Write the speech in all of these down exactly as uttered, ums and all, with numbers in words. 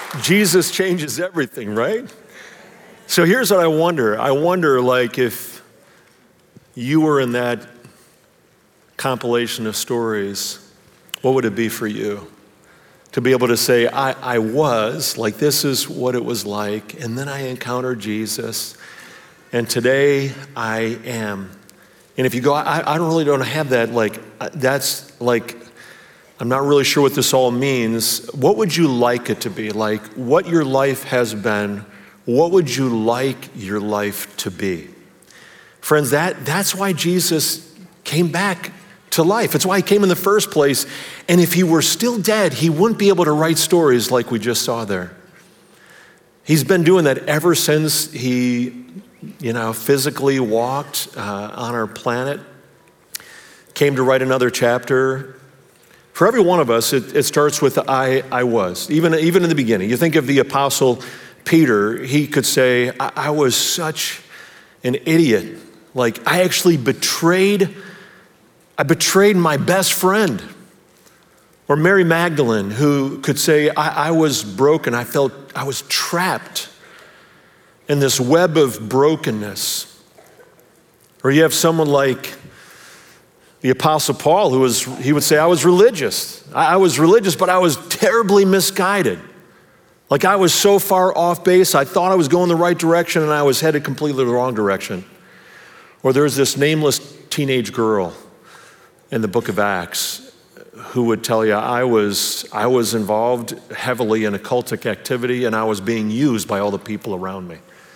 Jesus changes everything, right? So here's what I wonder. I wonder, like, if you were in that compilation of stories, what would it be for you? To be able to say, I, I was, like this is what it was like, and then I encountered Jesus, and today I am. And if you go, I, I don't really don't have that, like, that's like, I'm not really sure what this all means. What would you like it to be? Like, what your life has been, what would you like your life to be? Friends, that, that's why Jesus came back to life. It's why he came in the first place. And if he were still dead, he wouldn't be able to write stories like we just saw there. He's been doing that ever since he, you know, physically walked uh, on our planet, came to write another chapter. For every one of us, it, it starts with I, I was, even, even in the beginning. You think of the Apostle Peter, he could say, I, I was such an idiot. Like, I actually betrayed I betrayed my best friend. Or Mary Magdalene, who could say, I, I was broken. I felt I was trapped in this web of brokenness. Or you have someone like the Apostle Paul, who was, he would say, I was religious. I, I was religious, but I was terribly misguided. Like I was so far off base, I thought I was going the right direction and I was headed completely the wrong direction. Or there's this nameless teenage girl in the book of Acts who would tell you, I was, I was involved heavily in occultic activity and I was being used by all the people around me.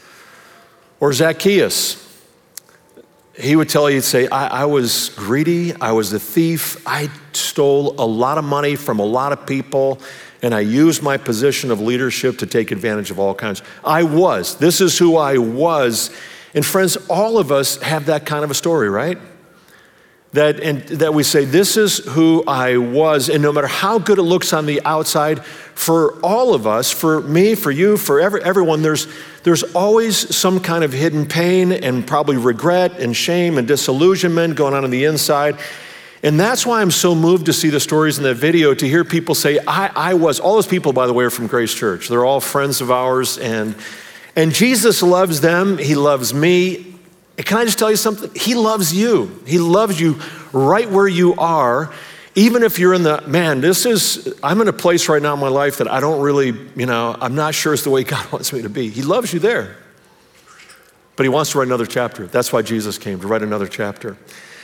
Or Zacchaeus, he would tell you, he'd say, I, I was greedy, I was a thief, I stole a lot of money from a lot of people, and I used my position of leadership to take advantage of all kinds. I was, this is who I was. And friends, all of us have that kind of a story, right? That, and that we say, this is who I was, and no matter how good it looks on the outside, for all of us, for me, for you, for every, everyone, there's, there's always some kind of hidden pain and probably regret and shame and disillusionment going on on the inside. And that's why I'm so moved to see the stories in that video, to hear people say, I, I was. All those people, by the way, are from Grace Church. They're all friends of ours, and, and Jesus loves them. He loves me. Can I just tell you something? He loves you. He loves you right where you are, even if you're in the, man, this is, I'm in a place right now in my life that I don't really, you know, I'm not sure it's the way God wants me to be. He loves you there. But he wants to write another chapter. That's why Jesus came, to write another chapter.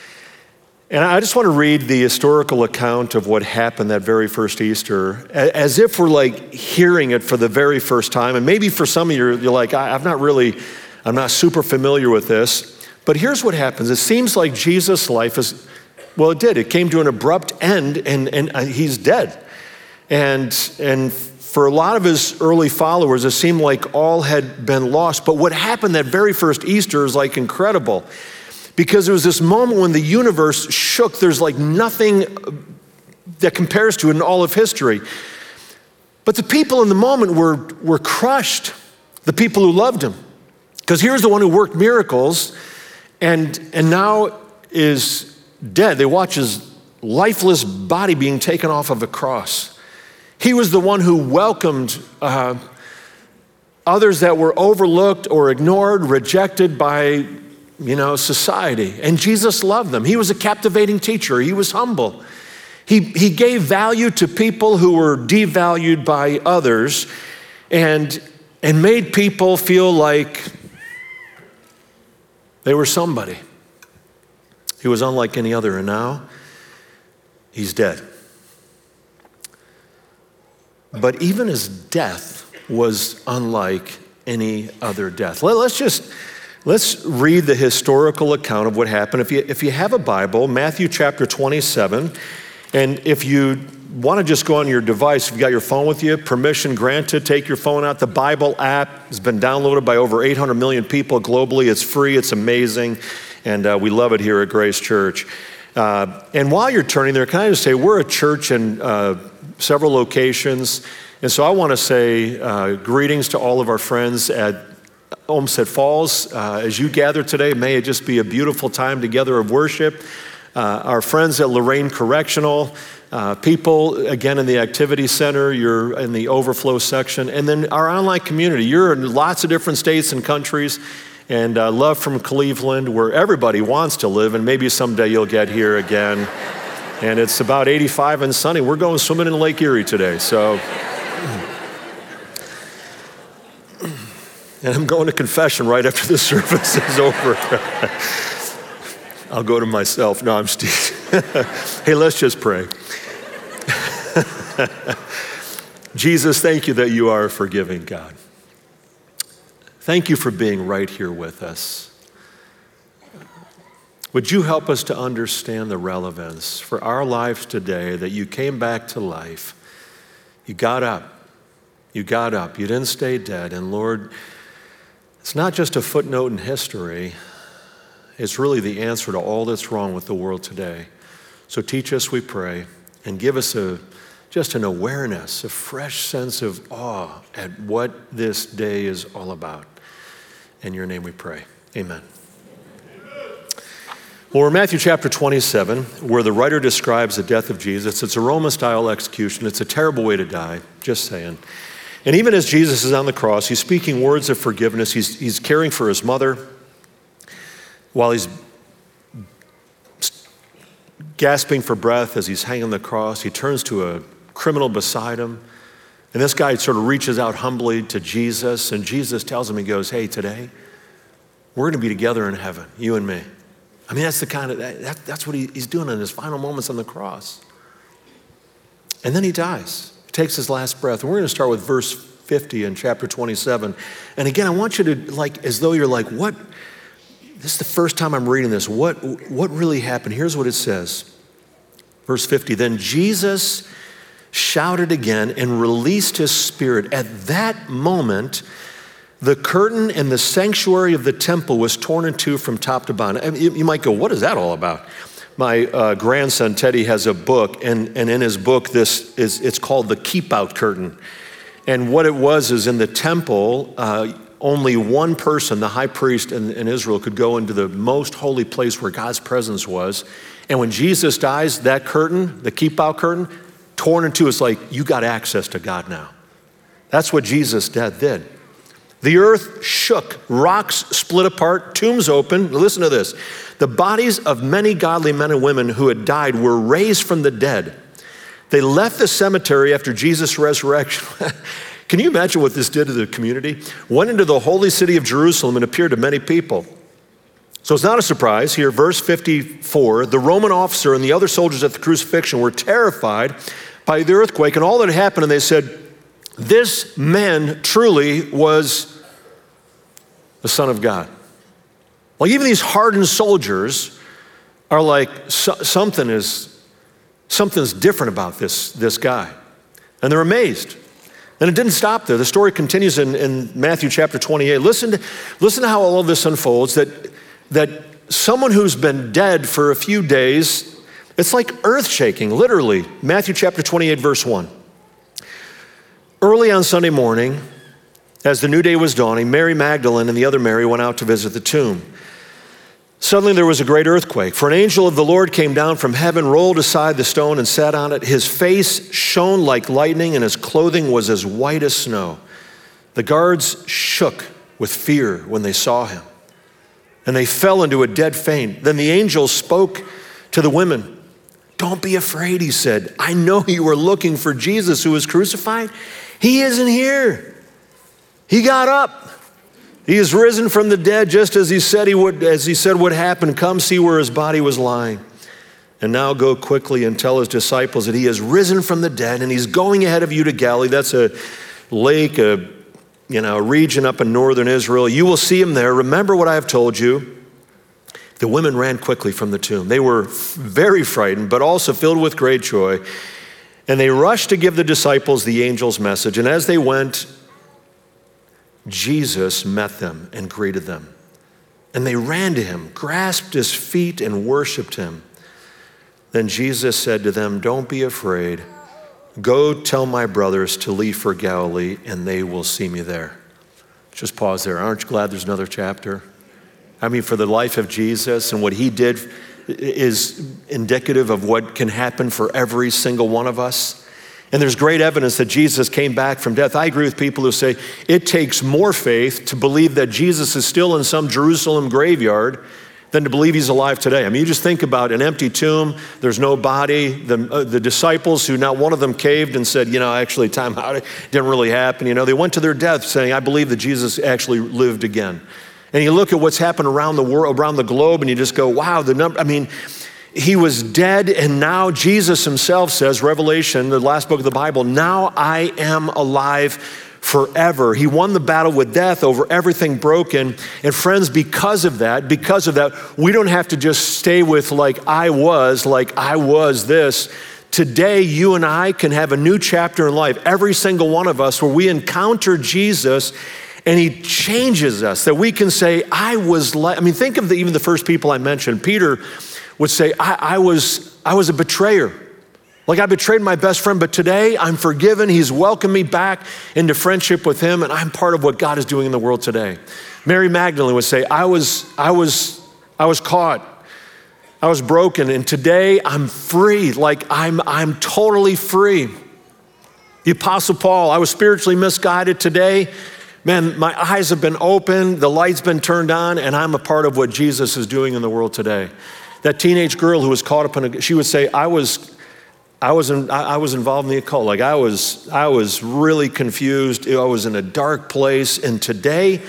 And I just want to read the historical account of what happened that very first Easter, as if we're like hearing it for the very first time. And maybe for some of you, you're like, I've not really, I'm not super familiar with this, but here's what happens. It seems like Jesus' life is, well, it did. It came to an abrupt end, and, and he's dead. And, and for a lot of his early followers, it seemed like all had been lost. But what happened that very first Easter is like incredible, because there was this moment when the universe shook. There's like nothing that compares to it in all of history. But the people in the moment were, were crushed, the people who loved him. Because here's the one who worked miracles and, and now is dead. They watch his lifeless body being taken off of a cross. He was the one who welcomed uh, others that were overlooked or ignored, rejected by, you know, society. And Jesus loved them. He was a captivating teacher. He was humble. He, he gave value to people who were devalued by others, and, and made people feel like they were somebody. He was unlike any other, and now he's dead. But even his death was unlike any other death. Let, let's just, let's read the historical account of what happened. If you, if you have a Bible, Matthew chapter twenty-seven, and if you want to just go on your device, if you've got your phone with you, permission granted, take your phone out. The Bible app has been downloaded by over eight hundred million people globally. It's free, it's amazing, and uh, we love it here at Grace Church. Uh, and while you're turning there, can I just say, we're a church in uh, several locations, and so I want to say uh, greetings to all of our friends at Olmsted Falls. Uh, as you gather today, may it just be a beautiful time together of worship. uh, our friends at Lorraine Correctional, uh, people, again, in the Activity Center, you're in the overflow section, and then our online community. You're in lots of different states and countries, and uh, love from Cleveland, where everybody wants to live, and maybe someday you'll get here again. And it's about eighty-five and sunny. We're going swimming in Lake Erie today, so. And I'm going to confession right after the service is over. I'll go to myself. No, I'm Steve. Hey, let's just pray. Jesus, thank you that you are a forgiving God. Thank you for being right here with us. Would you help us to understand the relevance for our lives today that you came back to life, you got up, you got up, you didn't stay dead, and Lord, it's not just a footnote in history, it's really the answer to all that's wrong with the world today. So teach us, we pray, and give us a just an awareness, a fresh sense of awe at what this day is all about. In your name we pray, amen. Well, we're in Matthew chapter twenty-seven, where the writer describes the death of Jesus. It's a Roman-style execution. It's a terrible way to die, just saying. And even as Jesus is on the cross, he's speaking words of forgiveness. He's, he's caring for his mother while he's gasping for breath as he's hanging on the cross. He turns to a criminal beside him. And this guy sort of reaches out humbly to Jesus. And Jesus tells him, he goes, hey, today, we're going to be together in heaven, you and me. I mean, that's the kind of, that, that's what he, he's doing in his final moments on the cross. And then he dies. Takes his last breath. And we're going to start with verse fifty in chapter twenty-seven. And again, I want you to, like, as though you're like, what? This is the first time I'm reading this. What, what really happened? Here's what it says. Verse fifty, then Jesus shouted again and released his spirit. At that moment, the curtain in the sanctuary of the temple was torn in two from top to bottom. I mean, you might go, what is that all about? My uh, grandson, Teddy, has a book, and, and in his book, this is it's called the Keep Out Curtain. And what it was is in the temple, uh, only one person, the high priest in, in Israel, could go into the most holy place where God's presence was. And when Jesus dies, that curtain, the Keep Out Curtain, torn in two. It's like, you got access to God now. That's what Jesus' death did. The earth shook, rocks split apart, tombs opened. Listen to this. The bodies of many godly men and women who had died were raised from the dead. They left the cemetery after Jesus' resurrection. Can you imagine what this did to the community? Went into the holy city of Jerusalem and appeared to many people. So it's not a surprise here, verse fifty-four, the Roman officer and the other soldiers at the crucifixion were terrified by the earthquake and all that had happened, and they said, this man truly was the Son of God. Well, even these hardened soldiers are like, so, something is, something's different about this, this guy. And they're amazed. And it didn't stop there. The story continues in, in Matthew chapter twenty-eight. Listen to, listen to how all of this unfolds, that, that someone who's been dead for a few days, it's like earth-shaking, literally. Matthew chapter twenty-eight, verse one. Early on Sunday morning, as the new day was dawning, Mary Magdalene and the other Mary went out to visit the tomb. Suddenly there was a great earthquake, for an angel of the Lord came down from heaven, rolled aside the stone and sat on it. His face shone like lightning and his clothing was as white as snow. The guards shook with fear when they saw him, and they fell into a dead faint. Then the angel spoke to the women. Don't be afraid, he said. I know you are looking for Jesus who was crucified. He isn't here. He got up. He is risen from the dead, just as he said he would, as he said would happen. Come see where his body was lying. And now go quickly and tell his disciples that he has risen from the dead and he's going ahead of you to Galilee. That's a lake, a you know, a region up in northern Israel. You will see him there. Remember what I have told you. The women ran quickly from the tomb. They were very frightened, but also filled with great joy. And they rushed to give the disciples the angel's message. And as they went, Jesus met them and greeted them. And they ran to him, grasped his feet, and worshiped him. Then Jesus said to them, don't be afraid. Go tell my brothers to leave for Galilee, and they will see me there. Just pause there. Aren't you glad there's another chapter? I mean, for the life of Jesus and what he did is indicative of what can happen for every single one of us. And there's great evidence that Jesus came back from death. I agree with people who say it takes more faith to believe that Jesus is still in some Jerusalem graveyard than to believe he's alive today. I mean, you just think about an empty tomb, there's no body. The, uh, the disciples who not one of them caved and said, you know, actually time out, it didn't really happen. You know, they went to their death saying, I believe that Jesus actually lived again. And you look at what's happened around the world, around the globe, and you just go, wow, the number, I mean, he was dead, and now Jesus himself says, Revelation, the last book of the Bible, now I am alive forever. He won the battle with death over everything broken. And friends, because of that, because of that, we don't have to just stay with like I was, like I was this. Today, you and I can have a new chapter in life, every single one of us, where we encounter Jesus and he changes us, that we can say, I was like, I mean, think of the, even the first people I mentioned. Peter would say, I, I was I was a betrayer. Like I betrayed my best friend, but today I'm forgiven. He's welcomed me back into friendship with him, and I'm part of what God is doing in the world today. Mary Magdalene would say, I was, I was, I was caught. I was broken, and today I'm free. Like I'm, I'm totally free. The Apostle Paul, I was spiritually misguided. Today, man, my eyes have been opened, the light's been turned on, and I'm a part of what Jesus is doing in the world today. That teenage girl who was caught up in a, she would say, I was, I was, in, I was involved in the occult. Like I was, I was really confused. I was in a dark place, and today,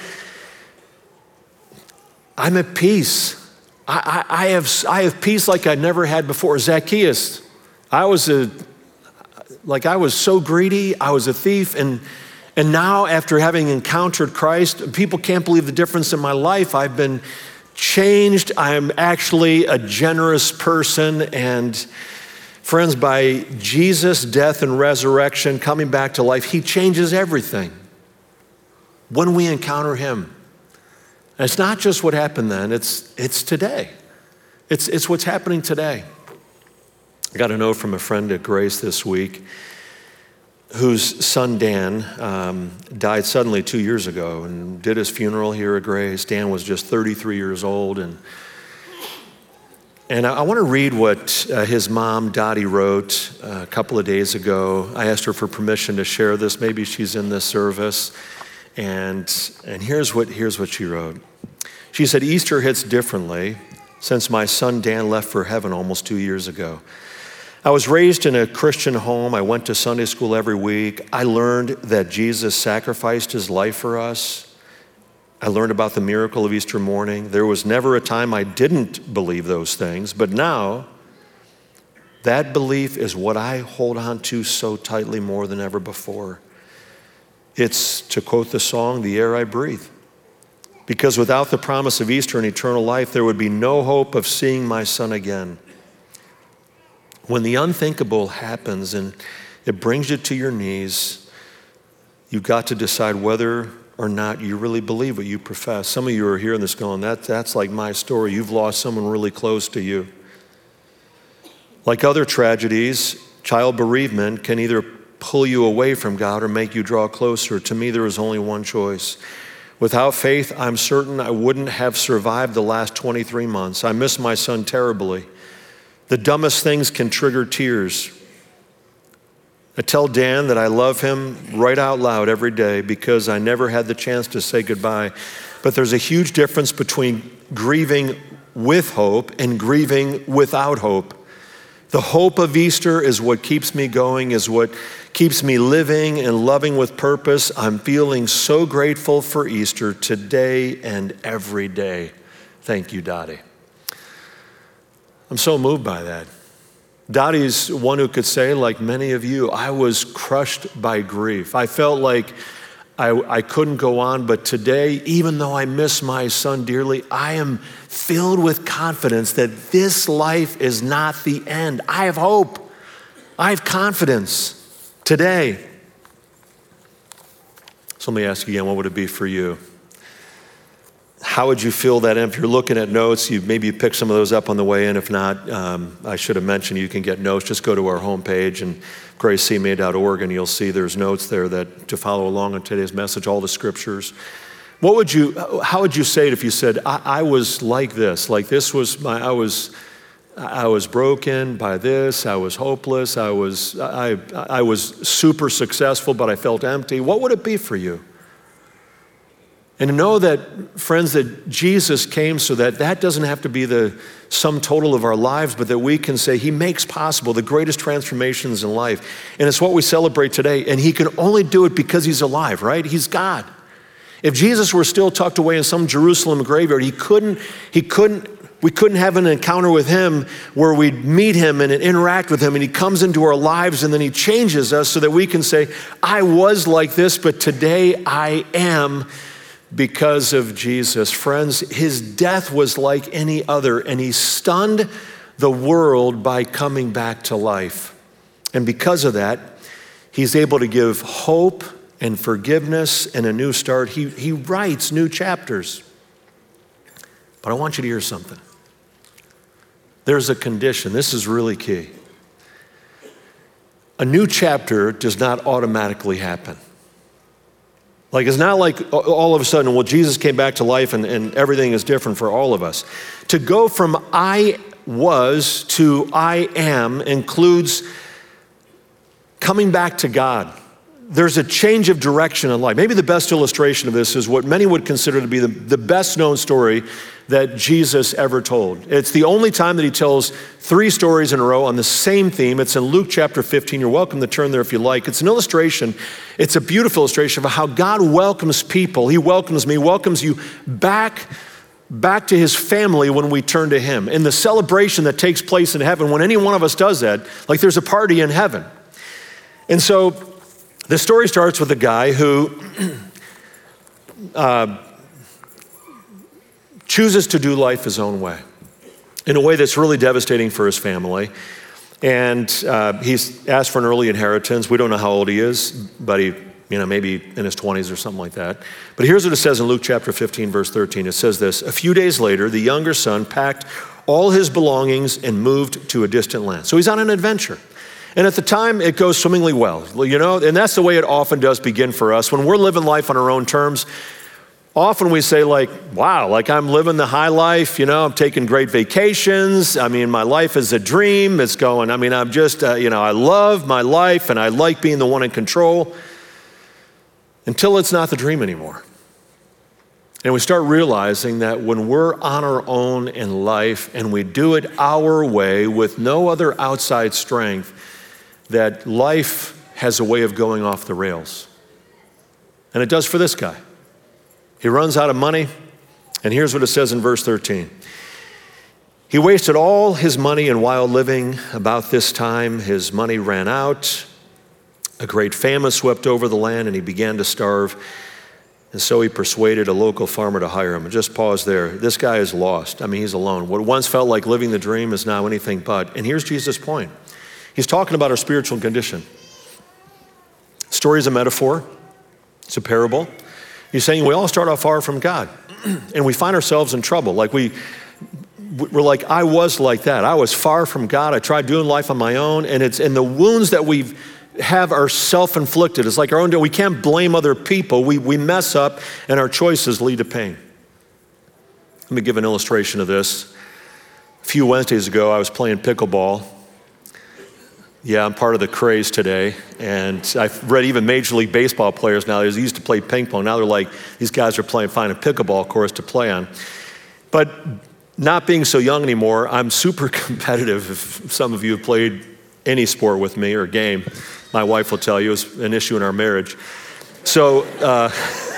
I'm at peace. I, I, I have, I have peace like I never had before. Zacchaeus, I was a, like I was so greedy. I was a thief, and and now after having encountered Christ, people can't believe the difference in my life. I've been changed. I'm actually a generous person. And friends, by Jesus' death and resurrection, coming back to life, he changes everything when we encounter him. And it's not just what happened then, it's, it's today. It's, it's what's happening today. I got a note from a friend at Grace this week whose son Dan um, died suddenly two years ago and did his funeral here at Grace. Dan was just thirty-three years old. And, and I, I want to read what uh, his mom, Dottie, wrote uh, a couple of days ago. I asked her for permission to share this. Maybe she's in this service. And, and here's what, here's what she wrote. She said, Easter hits differently since my son Dan left for heaven almost two years ago. I was raised in a Christian home. I went to Sunday school every week. I learned that Jesus sacrificed his life for us. I learned about the miracle of Easter morning. There was never a time I didn't believe those things, but now that belief is what I hold on to so tightly more than ever before. It's, to quote the song, the air I breathe. Because without the promise of Easter and eternal life, there would be no hope of seeing my son again. When the unthinkable happens and it brings you to your knees, you've got to decide whether or not you really believe what you profess. Some of you are hearing this going, that, that's like my story. You've lost someone really close to you. Like other tragedies, child bereavement can either pull you away from God or make you draw closer. To me, there is only one choice. Without faith, I'm certain I wouldn't have survived the last twenty-three months. I miss my son terribly. The dumbest things can trigger tears. I tell Dan that I love him right out loud every day because I never had the chance to say goodbye. But there's a huge difference between grieving with hope and grieving without hope. The hope of Easter is what keeps me going, is what keeps me living and loving with purpose. I'm feeling so grateful for Easter today and every day. Thank you, Dottie. I'm so moved by that. Dottie's one who could say, like many of you, I was crushed by grief. I felt like I, I couldn't go on, but today, even though I miss my son dearly, I am filled with confidence that this life is not the end. I have hope. I have confidence today. So let me ask you again, what would it be for you? How would you fill that in? If you're looking at notes, you maybe you pick some of those up on the way in. If not, um, I should have mentioned you can get notes. Just go to our homepage and grace c m a dot org, and you'll see there's notes there that to follow along on today's message, all the scriptures. What would you? How would you say it if you said, I, I was like this, like this was my, I was, I was broken by this, I was hopeless, I was, I, I was super successful, but I felt empty. What would it be for you? And to know that, friends, that Jesus came so that that doesn't have to be the sum total of our lives, but that we can say he makes possible the greatest transformations in life. And it's what we celebrate today. And he can only do it because he's alive, right? He's God. If Jesus were still tucked away in some Jerusalem graveyard, he couldn't, he couldn't, we couldn't have an encounter with him where we'd meet him and interact with him, and he comes into our lives and then he changes us so that we can say, I was like this, but today I am because of Jesus. Friends, his death was like any other, and he stunned the world by coming back to life. And because of that, he's able to give hope and forgiveness and a new start. He, he writes new chapters. But I want you to hear something. There's a condition. This is really key. A new chapter does not automatically happen. Like, it's not like all of a sudden, well, Jesus came back to life and, and everything is different for all of us. To go from I was to I am includes coming back to God. There's a change of direction in life. Maybe the best illustration of this is what many would consider to be the, the best known story that Jesus ever told. It's the only time that he tells three stories in a row on the same theme. It's in Luke chapter fifteen. You're welcome to turn there if you like. It's an illustration. It's a beautiful illustration of how God welcomes people. He welcomes me, welcomes you back, back to his family when we turn to him. In the celebration that takes place in heaven, when any one of us does that, like there's a party in heaven. And so the story starts with a guy who uh, chooses to do life his own way in a way that's really devastating for his family. And uh, he's asked for an early inheritance. We don't know how old he is, but he, you know, maybe in his twenties or something like that. But here's what it says in Luke chapter fifteen, verse thirteen. It says this: a few days later, the younger son packed all his belongings and moved to a distant land. So he's on an adventure. And at the time, it goes swimmingly well, you know, and that's the way it often does begin for us. When we're living life on our own terms, often we say like, wow, like I'm living the high life, you know, I'm taking great vacations. I mean, my life is a dream. It's going, I mean, I'm just, uh, you know, I love my life and I like being the one in control until it's not the dream anymore. And we start realizing that when we're on our own in life and we do it our way with no other outside strength, that life has a way of going off the rails. And it does for this guy. He runs out of money, and here's what it says in verse thirteen. He wasted all his money in wild living. About this time, his money ran out. A great famine swept over the land, and he began to starve. And so he persuaded a local farmer to hire him. And just pause there. This guy is lost. I mean, he's alone. What once felt like living the dream is now anything but. And here's Jesus' point. He's talking about our spiritual condition. Story is a metaphor. It's a parable. He's saying we all start off far from God, and we find ourselves in trouble. Like we, we're like, I was like that. I was far from God. I tried doing life on my own, and it's and the wounds that we have are self-inflicted. It's like our own. We can't blame other people. We we mess up, and our choices lead to pain. Let me give an illustration of this. A few Wednesdays ago, I was playing pickleball. Yeah, I'm part of the craze today, and I've read even Major League Baseball players now, they used to play ping pong, now they're like, these guys are playing, finding a pickleball course to play on. But not being so young anymore, I'm super competitive. If some of you have played any sport with me or game, my wife will tell you it's an issue in our marriage. So, uh,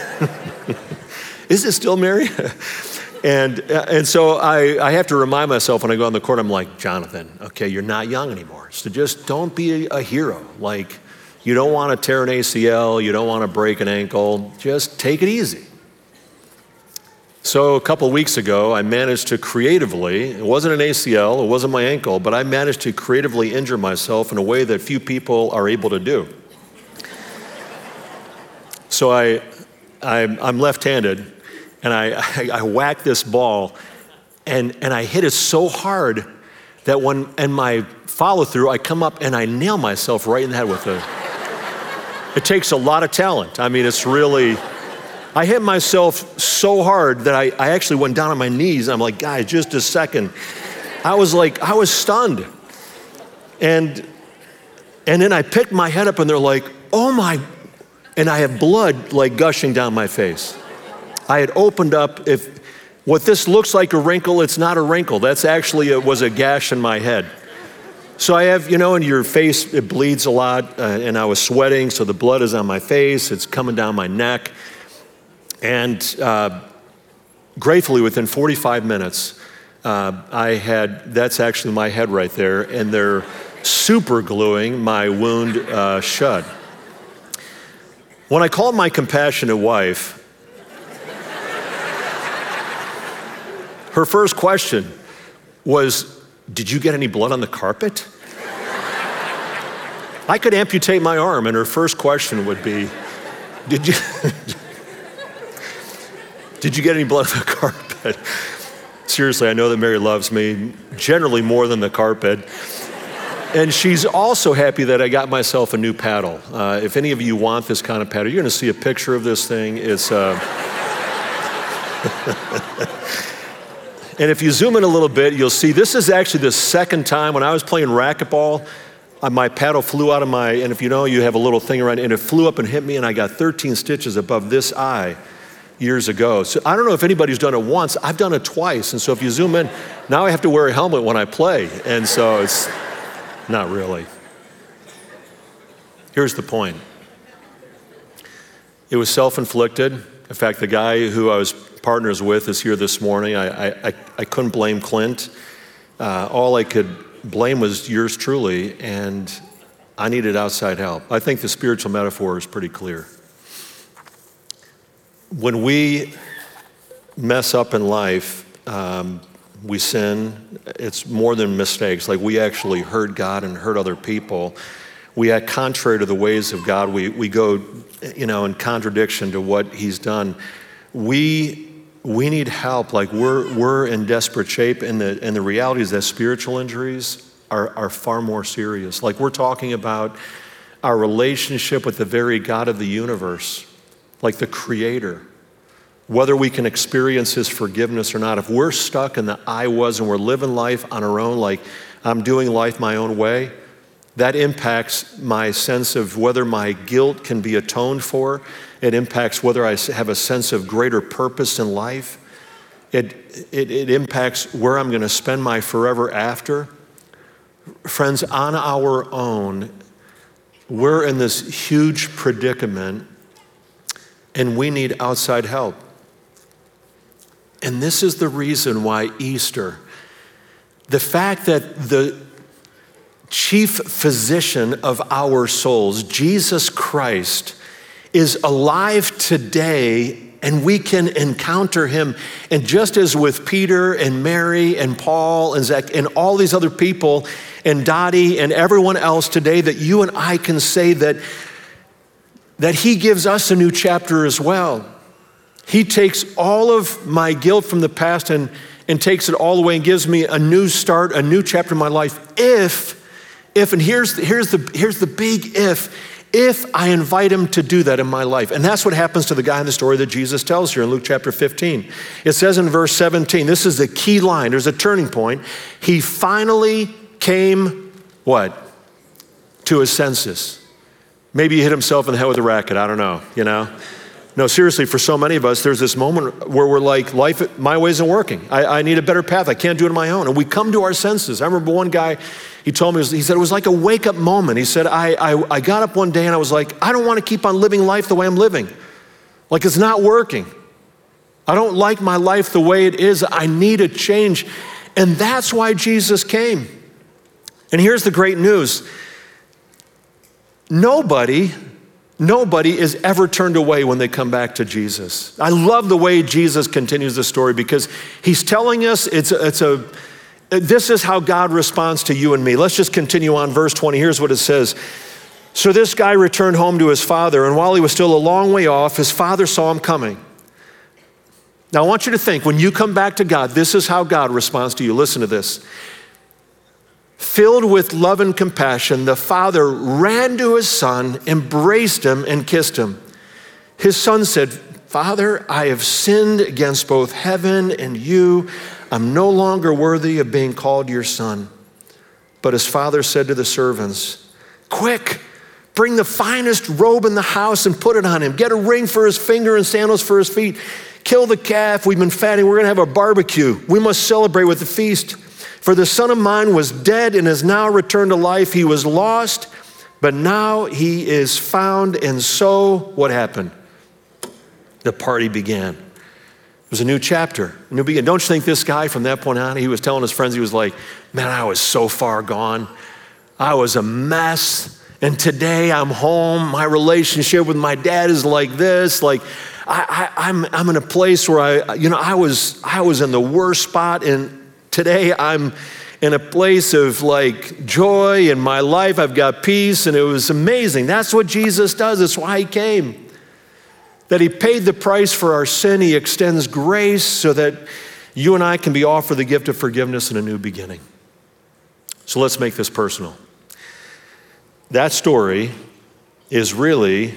is it still Mary? And and so I, I have to remind myself when I go on the court, I'm like, Jonathan, okay, you're not young anymore. So just don't be a, a hero. Like, you don't want to tear an A C L. You don't want to break an ankle. Just take it easy. So a couple of weeks ago, I managed to creatively, it wasn't an A C L, it wasn't my ankle, but I managed to creatively injure myself in a way that few people are able to do. So I, I I'm left-handed. And I, I, I whacked this ball, and, and I hit it so hard that when, in my follow-through, I come up and I nail myself right in the head with it. It takes a lot of talent. I mean, it's really, I hit myself so hard that I, I actually went down on my knees. I'm like, guys, just a second. I was like, I was stunned. And, and then I picked my head up and they're like, oh my, and I have blood like gushing down my face. I had opened up, if what this looks like a wrinkle, it's not a wrinkle. That's actually, it was a gash in my head. So I have, you know, in your face, it bleeds a lot, uh, and I was sweating, so the blood is on my face, it's coming down my neck. And uh, gratefully, within forty-five minutes, uh, I had, that's actually my head right there, and they're super gluing my wound uh, shut. When I called my compassionate wife, her first question was, did you get any blood on the carpet? I could amputate my arm, and her first question would be, did you, did you get any blood on the carpet? Seriously, I know that Mary loves me, generally more than the carpet. And she's also happy that I got myself a new paddle. Uh, if any of you want this kind of paddle, you're gonna see a picture of this thing. It's, uh... and if you zoom in a little bit, you'll see this is actually the second time when I was playing racquetball, uh, my paddle flew out of my, and if you know, you have a little thing around, and it flew up and hit me, and I got thirteen stitches above this eye years ago. So I don't know if anybody's done it once. I've done it twice, and so if you zoom in, now I have to wear a helmet when I play, and so it's not really. Here's the point. It was self-inflicted. In fact, the guy who I was partners with is here this morning. I, I, I couldn't blame Clint. Uh, all I could blame was yours truly, and I needed outside help. I think the spiritual metaphor is pretty clear. When we mess up in life, um, we sin, it's more than mistakes. Like we actually hurt God and hurt other people. We act contrary to the ways of God. We we go, you know, in contradiction to what He's done. We we need help. Like we're we're in desperate shape, and the and the reality is that spiritual injuries are are far more serious. Like we're talking about our relationship with the very God of the universe, like the Creator. Whether we can experience His forgiveness or not, if we're stuck in the I was and we're living life on our own, like I'm doing life my own way, that impacts my sense of whether my guilt can be atoned for. It impacts whether I have a sense of greater purpose in life. It, it, it impacts where I'm going to spend my forever after. Friends, on our own, we're in this huge predicament, and we need outside help. And this is the reason why Easter, the fact that the chief physician of our souls, Jesus Christ, is alive today, and we can encounter Him. And just as with Peter and Mary and Paul and Zach and all these other people and Dottie and everyone else today, that you and I can say that, that He gives us a new chapter as well. He takes all of my guilt from the past and, and takes it all away and gives me a new start, a new chapter in my life. If, if, and here's, here's, the, here's the big if, if I invite Him to do that in my life. And that's what happens to the guy in the story that Jesus tells here in Luke chapter fifteen. It says in verse seventeen, this is the key line, there's a turning point. He finally came, what? To his senses. Maybe he hit himself in the head with a racket, I don't know, you know? No, seriously, for so many of us, there's this moment where we're like, life, my way isn't working. I, I need a better path. I can't do it on my own. And we come to our senses. I remember one guy, he told me, he said it was like a wake-up moment. He said, I, I, I got up one day and I was like, I don't want to keep on living life the way I'm living. Like it's not working. I don't like my life the way it is. I need a change. And that's why Jesus came. And here's the great news. Nobody Nobody is ever turned away when they come back to Jesus. I love the way Jesus continues the story because He's telling us it's a, it's a, this is how God responds to you and me. Let's just continue on verse twenty. Here's what it says. So this guy returned home to his father, and while he was still a long way off, his father saw him coming. Now I want you to think, when you come back to God, this is how God responds to you. Listen to this. Filled with love and compassion, the father ran to his son, embraced him, and kissed him. His son said, Father, I have sinned against both heaven and you. I'm no longer worthy of being called your son. But his father said to the servants, quick, bring the finest robe in the house and put it on him. Get a ring for his finger and sandals for his feet. Kill the calf. We've been fatting. We're going to have a barbecue. We must celebrate with a feast. For the son of mine was dead and has now returned to life. He was lost, but now he is found. And so what happened? The party began. It was a new chapter, a new beginning. Don't you think this guy from that point on, he was telling his friends, he was like, man, I was so far gone. I was a mess. And today I'm home. My relationship with my dad is like this. Like I, I, I'm, I'm in a place where I, you know, I was, I was in the worst spot, and today I'm in a place of like joy in my life. I've got peace, and it was amazing. That's what Jesus does. That's why he came. That he paid the price for our sin. He extends grace so that you and I can be offered the gift of forgiveness and a new beginning. So let's make this personal. That story is really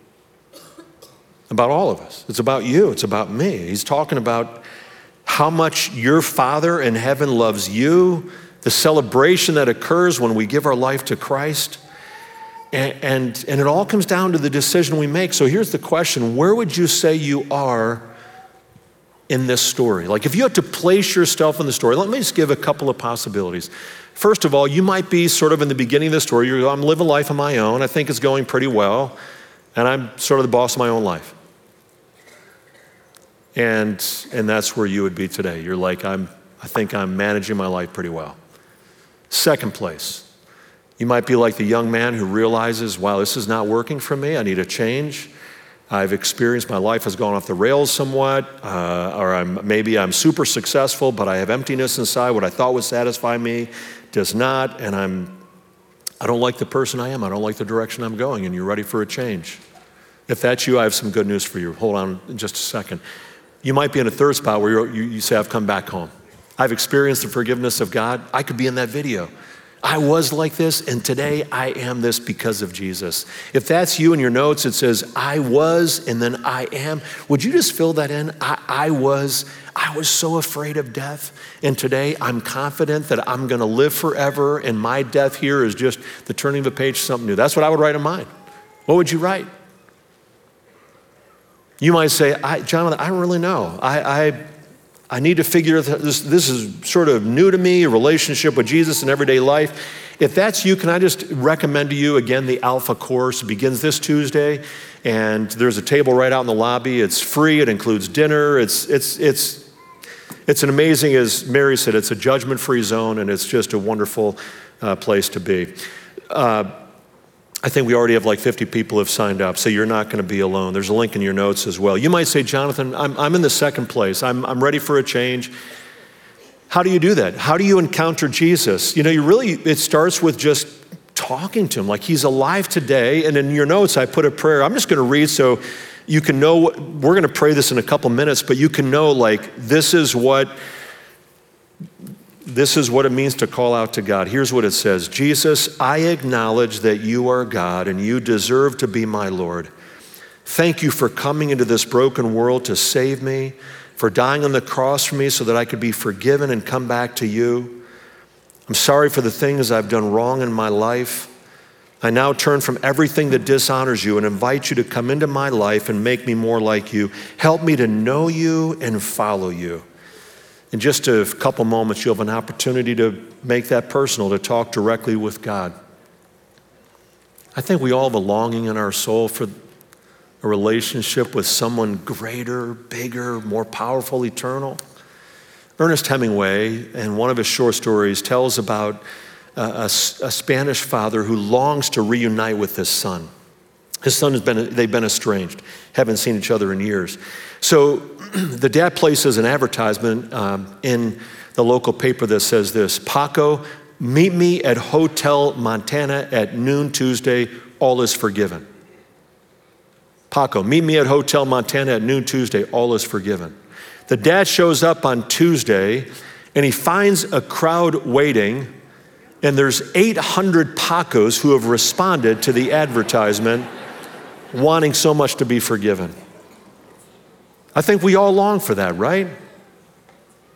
about all of us. It's about you. It's about me. He's talking about how much your Father in heaven loves you, the celebration that occurs when we give our life to Christ. And, and, and it all comes down to the decision we make. So here's the question. Where would you say you are in this story? Like if you had to place yourself in the story, let me just give a couple of possibilities. First of all, you might be sort of in the beginning of the story. You're, I'm living life on my own. I think it's going pretty well. And I'm sort of the boss of my own life. And, and that's where you would be today. You're like, I'm, I think I'm managing my life pretty well. Second place, you might be like the young man who realizes, wow, this is not working for me. I need a change. I've experienced my life has gone off the rails somewhat, uh, or I'm, maybe I'm super successful, but I have emptiness inside. What I thought would satisfy me does not, and I'm, I don't like the person I am. I don't like the direction I'm going, and you're ready for a change. If that's you, I have some good news for you. Hold on just a second. You might be in a third spot where you're, you, you say, I've come back home. I've experienced the forgiveness of God. I could be in that video. I was like this, and today I am this because of Jesus. If that's you in your notes, it says, I was, and then I am. Would you just fill that in? I, I was, I was so afraid of death, and today I'm confident that I'm gonna live forever, and my death here is just the turning of a page to something new. That's what I would write in mine. What would you write? You might say, I, Jonathan, I don't really know. I, I I need to figure this, this is sort of new to me, a relationship with Jesus in everyday life. If that's you, can I just recommend to you, again, the Alpha course. It begins this Tuesday, and there's a table right out in the lobby. It's free, it includes dinner. It's, it's, it's, it's an amazing, as Mary said, it's a judgment-free zone, and it's just a wonderful uh, place to be. Uh, I think we already have like fifty people have signed up, so you're not going to be alone. There's a link in your notes as well. You might say, Jonathan, I'm, I'm in the second place. I'm, I'm ready for a change. How do you do that? How do you encounter Jesus? You know, you really, it starts with just talking to him, like he's alive today. And in your notes, I put a prayer. I'm just going to read so you can know, we're going to pray this in a couple minutes, but you can know like this is what, This is what it means to call out to God. Here's what it says. Jesus, I acknowledge that you are God and you deserve to be my Lord. Thank you for coming into this broken world to save me, for dying on the cross for me so that I could be forgiven and come back to you. I'm sorry for the things I've done wrong in my life. I now turn from everything that dishonors you and invite you to come into my life and make me more like you. Help me to know you and follow you. In just a couple moments, you'll have an opportunity to make that personal, to talk directly with God. I think we all have a longing in our soul for a relationship with someone greater, bigger, more powerful, eternal. Ernest Hemingway, in one of his short stories, tells about a, a, a Spanish father who longs to reunite with his son. His son has been, they've been estranged, haven't seen each other in years. So the dad places an advertisement um, in the local paper that says this, Paco, meet me at Hotel Montana at noon Tuesday, all is forgiven. Paco, meet me at Hotel Montana at noon Tuesday, all is forgiven. The dad shows up on Tuesday and he finds a crowd waiting, and there's eight hundred Pacos who have responded to the advertisement wanting so much to be forgiven. I think we all long for that, right?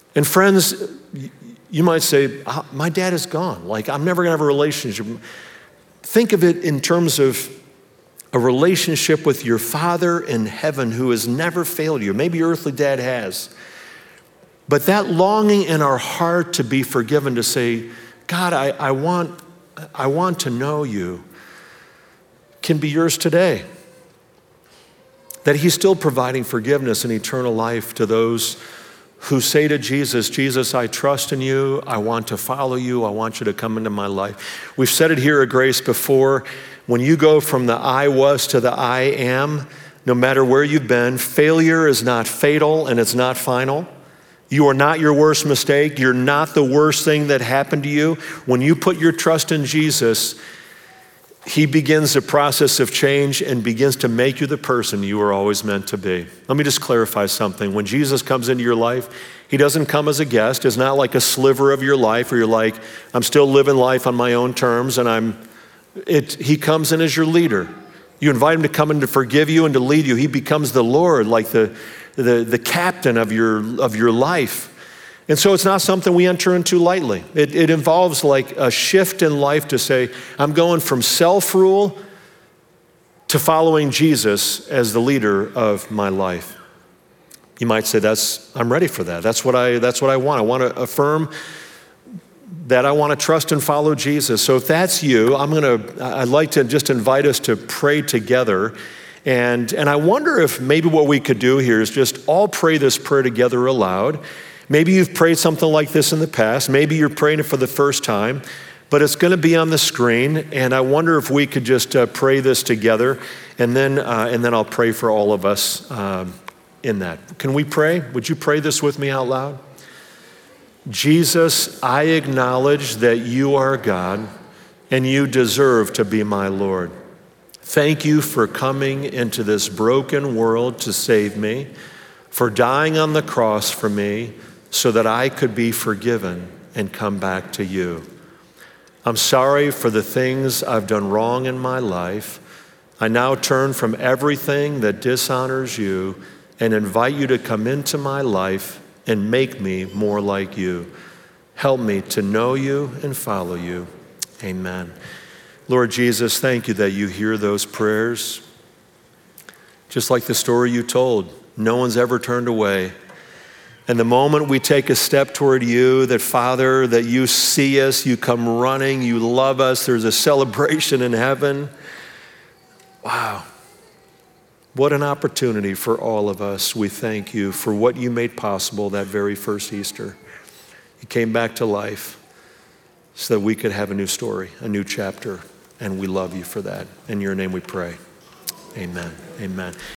And friends, you might say, my dad is gone. Like, I'm never gonna have a relationship. Think of it in terms of a relationship with your Father in heaven who has never failed you. Maybe your earthly dad has. But that longing in our heart to be forgiven, to say, God, I, I want, I want to know you, can be yours today. That he's still providing forgiveness and eternal life to those who say to Jesus, Jesus, I trust in you. I want to follow you. I want you to come into my life. We've said it here at Grace before. When you go from the I was to the I am, no matter where you've been, failure is not fatal and it's not final. You are not your worst mistake. You're not the worst thing that happened to you. When you put your trust in Jesus, he begins the process of change and begins to make you the person you were always meant to be. Let me just clarify something. When Jesus comes into your life, he doesn't come as a guest. It's not like a sliver of your life where you're like, I'm still living life on my own terms, and I'm, it, he comes in as your leader. You invite him to come in to forgive you and to lead you. He becomes the Lord, like the, the, the captain of your, of your life. And so it's not something we enter into lightly. It, it involves like a shift in life to say, I'm going from self-rule to following Jesus as the leader of my life. You might say, "That's I'm ready for that. That's what I, that's what I want. I want to affirm that I want to trust and follow Jesus." So if that's you, I'm going to, I'd like to just invite us to pray together. And, and I wonder if maybe what we could do here is just all pray this prayer together aloud. Maybe you've prayed something like this in the past. Maybe you're praying it for the first time, but it's going to be on the screen. And I wonder if we could just uh, pray this together, and then uh, and then I'll pray for all of us um, in that. Can we pray? Would you pray this with me out loud? Jesus, I acknowledge that you are God, and you deserve to be my Lord. Thank you for coming into this broken world to save me, for dying on the cross for me, so that I could be forgiven and come back to you. I'm sorry for the things I've done wrong in my life. I now turn from everything that dishonors you and invite you to come into my life and make me more like you. Help me to know you and follow you. Amen. Lord Jesus, thank you that you hear those prayers. Just like the story you told, no one's ever turned away. And the moment we take a step toward you, that Father, that you see us, you come running, you love us, there's a celebration in heaven. Wow. What an opportunity for all of us. We thank you for what you made possible that very first Easter. You came back to life so that we could have a new story, a new chapter, and we love you for that. In your name we pray. Amen. Amen.